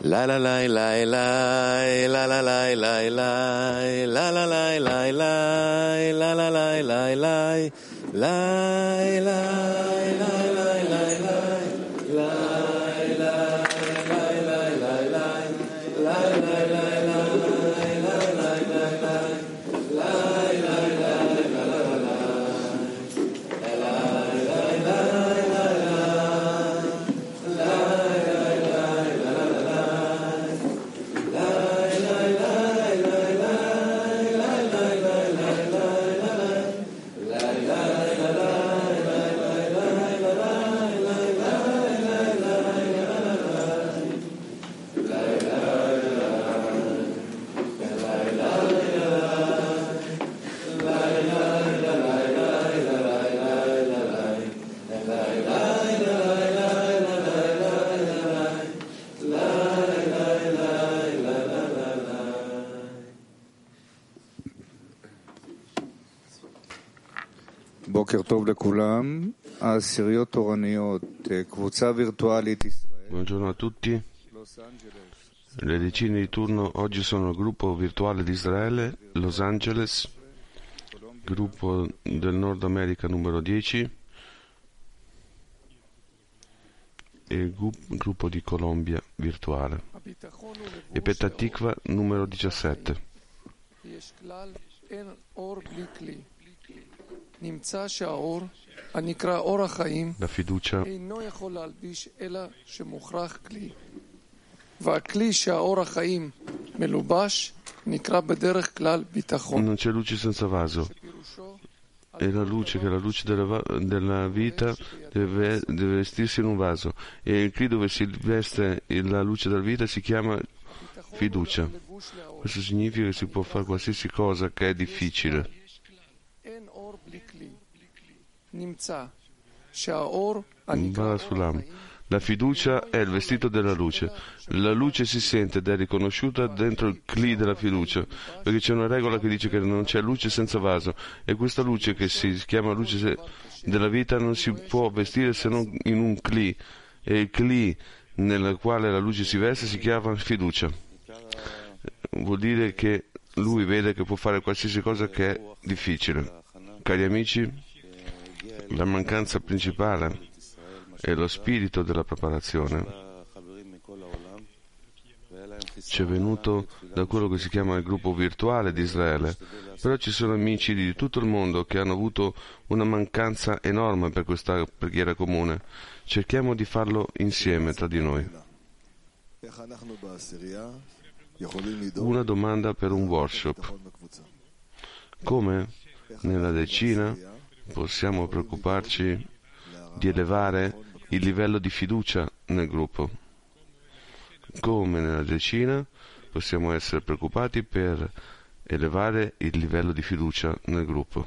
La la la la la la la la la la la la la la la la la la la la בוקר טוב לכולם, העשיריות תורניות, קבוצה וירטואלית ישראל. Buongiorno a tutti. Le decine di turno oggi sono il gruppo virtuale di Israele, Los Angeles, gruppo del Nord America numero 10 e il gruppo di Colombia virtuale e Petah Tikva numero 17. La fiducia non c'è luce senza vaso, e la luce che è la luce della vita deve vestirsi in un vaso, e il qui dove si veste la luce della vita si chiama fiducia. Questo significa che si può fare qualsiasi cosa che è difficile. La fiducia è il vestito della luce. La luce si sente ed è riconosciuta dentro il cli della fiducia, perché c'è una regola che dice che non c'è luce senza vaso, e questa luce che si chiama luce della vita non si può vestire se non in un cli, e il cli nel quale la luce si veste si chiama fiducia. Vuol dire che lui vede che può fare qualsiasi cosa che è difficile. Cari amici, la mancanza principale è lo spirito della preparazione. Ci è venuto da quello che si chiama il gruppo virtuale di Israele, però ci sono amici di tutto il mondo che hanno avuto una mancanza enorme per questa preghiera comune. Cerchiamo di farlo insieme tra di noi. Una domanda per un workshop. Come nella decina possiamo preoccuparci di elevare il livello di fiducia nel gruppo? Come nella decina possiamo essere preoccupati per elevare il livello di fiducia nel gruppo?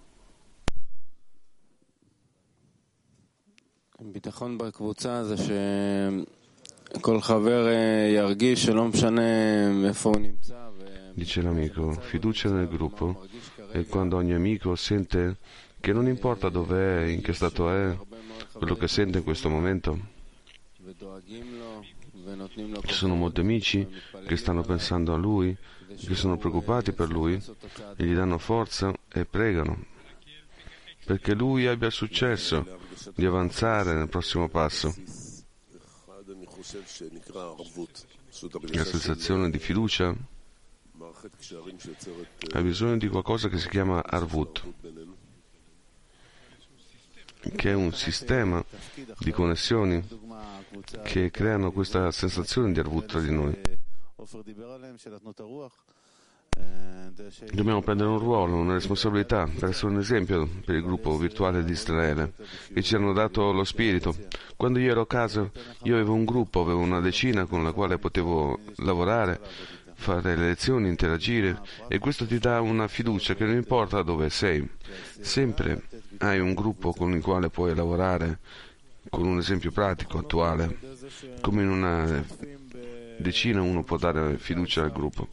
ביטחון בקבוצה זה שכל חבר ירגיש שלא משנה איפה הוא נמצא. Dice l'amico, fiducia nel gruppo è quando ogni amico sente che non importa dove è, in che stato è, quello che sente in questo momento. Ci sono molti amici che stanno pensando a lui, che sono preoccupati per lui e gli danno forza e pregano perché lui abbia successo di avanzare nel prossimo passo. La sensazione di fiducia ha bisogno di qualcosa che si chiama Arvut, che è un sistema di connessioni che creano questa sensazione di Arvut tra di noi. Dobbiamo prendere un ruolo, una responsabilità per essere un esempio per il gruppo virtuale di Israele, che ci hanno dato lo spirito. Quando io ero a casa, io avevo un gruppo, avevo una decina con la quale potevo lavorare, fare le lezioni, interagire, e questo ti dà una fiducia che non importa dove sei, sempre hai un gruppo con il quale puoi lavorare, con un esempio pratico, attuale. Come in una decina uno può dare fiducia al gruppo.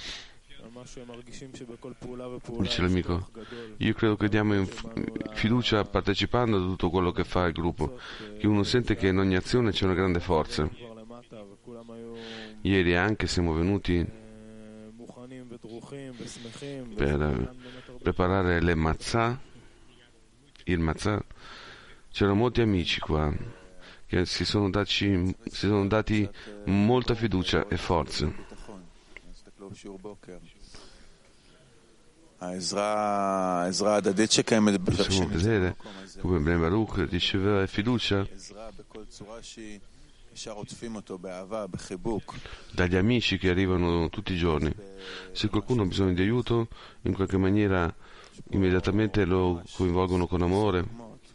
Dice l'amico, io credo che diamo fiducia partecipando a tutto quello che fa il gruppo, che uno sente che in ogni azione c'è una grande forza. Ieri anche siamo venuti per preparare le matzah, il matzah. C'erano molti amici qua che si sono dati molta fiducia e forza. Possiamo vedere come Ben Baruch riceveva fiducia dagli amici che arrivano tutti i giorni. Se qualcuno ha bisogno di aiuto, in qualche maniera immediatamente lo coinvolgono con amore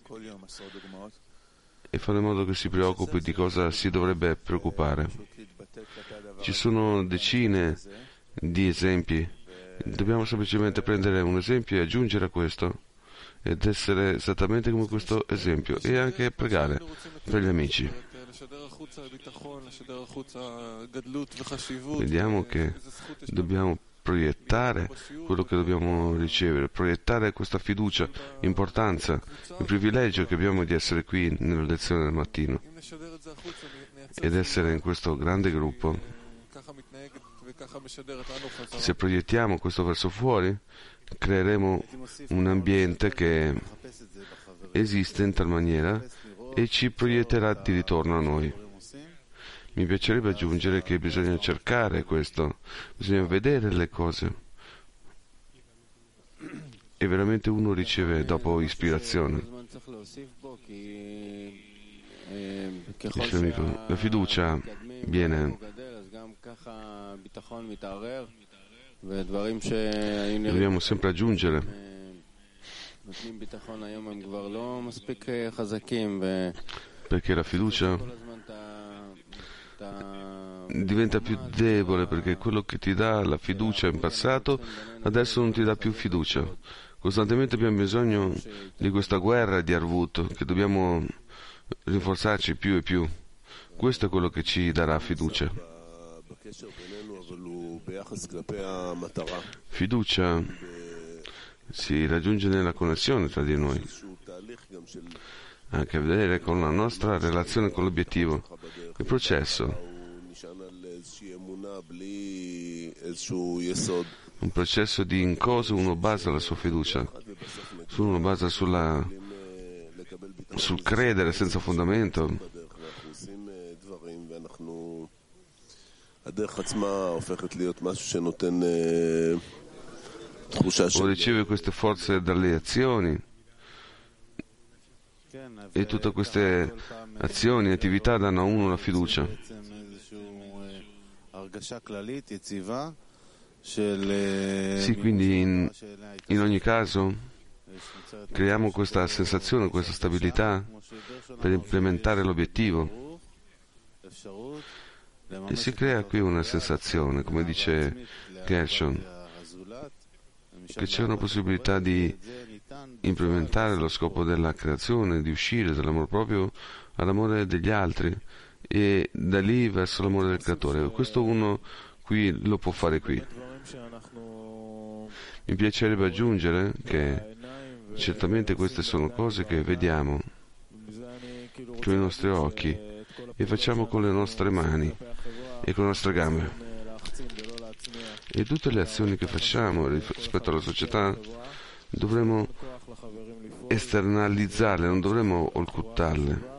e fanno in modo che si preoccupi di cosa si dovrebbe preoccupare. Ci sono decine di esempi. Dobbiamo semplicemente prendere un esempio e aggiungere a questo ed essere esattamente come questo esempio e anche pregare per gli amici. Vediamo che dobbiamo proiettare quello che dobbiamo ricevere, proiettare questa fiducia, importanza, il privilegio che abbiamo di essere qui nella lezione del mattino ed essere in questo grande gruppo. Se proiettiamo questo verso fuori, creeremo un ambiente che esiste in tal maniera e ci proietterà di ritorno a noi. Mi piacerebbe aggiungere che bisogna cercare questo, bisogna vedere le cose e veramente uno riceve dopo ispirazione. Dice l'amico, la fiducia viene. Dobbiamo sempre aggiungere perché la fiducia diventa più debole, perché quello che ti dà la fiducia in passato adesso non ti dà più fiducia. Costantemente abbiamo bisogno di questa guerra di Arvut, che dobbiamo rinforzarci più e più. Questo è quello che ci darà fiducia. Fiducia si raggiunge nella connessione tra di noi, anche a vedere con la nostra relazione con l'obiettivo, il processo, un processo in cosa uno basa la sua fiducia, uno basa sul credere senza fondamento. O riceve queste forze dalle azioni e tutte queste azioni e attività danno a uno la fiducia. Sì, quindi in ogni caso creiamo questa sensazione, questa stabilità per implementare l'obiettivo. E si crea qui una sensazione, come dice Gershon, che c'è una possibilità di implementare lo scopo della creazione, di uscire dall'amore proprio all'amore degli altri e da lì verso l'amore del creatore. Questo uno qui lo può fare qui. Mi piacerebbe aggiungere che certamente queste sono cose che vediamo con i nostri occhi e facciamo con le nostre mani e con le nostre gambe. E tutte le azioni che facciamo rispetto alla società dovremmo esternalizzarle, non dovremmo occultarle.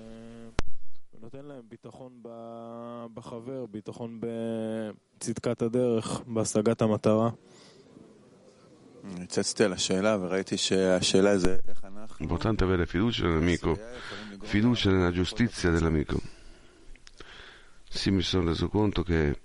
Importante avere fiducia nell'amico, fiducia nella giustizia dell'amico. Sì, mi sono reso conto che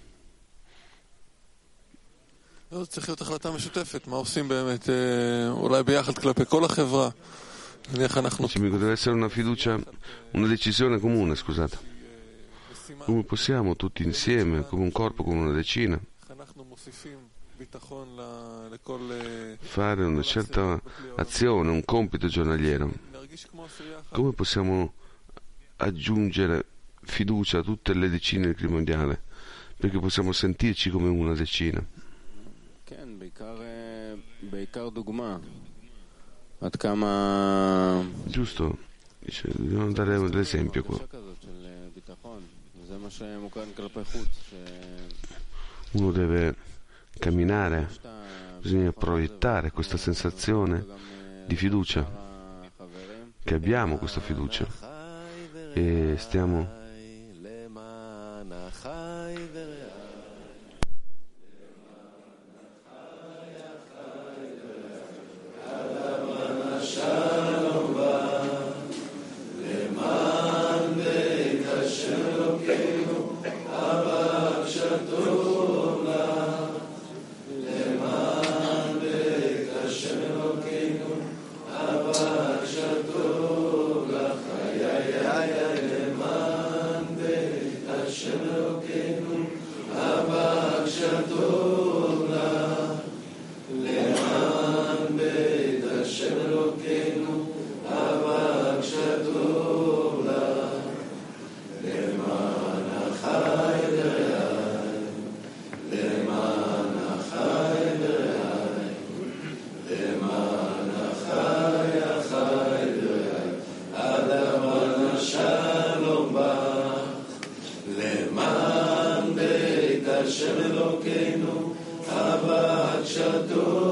צריך להיות החלטה משותפת, מה עושים באמת, אולי ביחד כלפי כל החברה. Deve essere una fiducia, una decisione comune, scusate. Come possiamo tutti insieme, come un corpo, come una decina, fare una certa azione, un compito giornaliero? Come possiamo aggiungere fiducia a tutte le decine del clima mondiale? Perché possiamo sentirci come una decina. Giusto, dice, dobbiamo dare l'esempio qua. Uno deve camminare, bisogna proiettare questa sensazione di fiducia, che abbiamo questa fiducia e stiamo Hashem Elokeinu, Abba Kshato